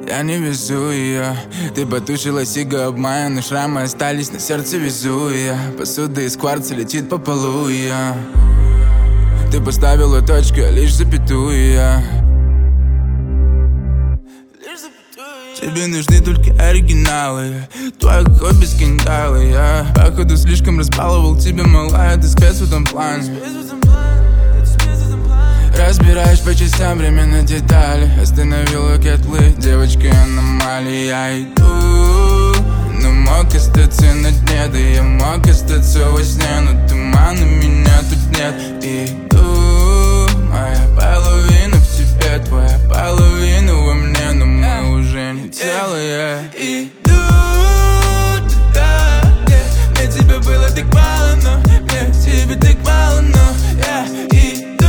Я не везу ее. Ты потушила сига об маю, но шрамы остались на сердце, везу я. Посуда из кварца летит по полу я. Ты поставила точку, а лишь запятую я. Тебе нужны только оригиналы. Твое хобби скандалы. Я походу слишком разбаловал тебя, малая. Ты спец в этом плане. Разбираешь по частям время на детали. Остановила кетлы, девочка аномалия. Я иду, но мог остаться на дне. Да я мог остаться во сне, но тумана меня тут нет. Иду, моя половина в тебе, твоя половина во мне, но мы уже не целые. Иду туда, где мне тебя было так мало, но мне тебя так мало, но я иду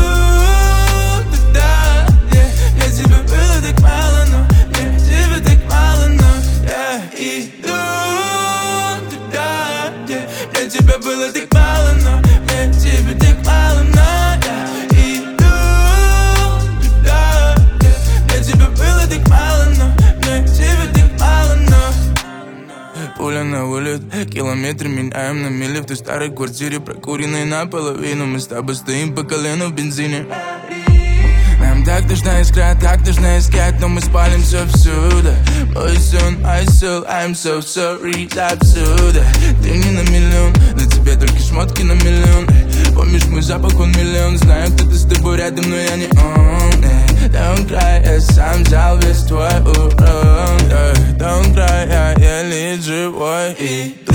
туда, где мне тебя было так мало, но мне тебя так мало, но я иду туда, где мне тебя было так мало, но мне тебя так мало, но я иду туда, где мне тебя было так мало, но мне тебя так мало, но пуля на вылет, километры меняем на мили. В той старой квартире, прокуренной наполовину. Мы с тобой стоим по колено в бензине. Нам так нужна искра, так нужно искать, но мы спалимся всюду. Мой сон, I soul, I'm so sorry, отсюда. Ты не на миллион, на тебе только шмотки на миллион. Помнишь мой запах, он миллион. Знаю, кто-то с тобой рядом, но я не он. Don't cry, я сам взял весь твой урон. Don't cry, я еле живой.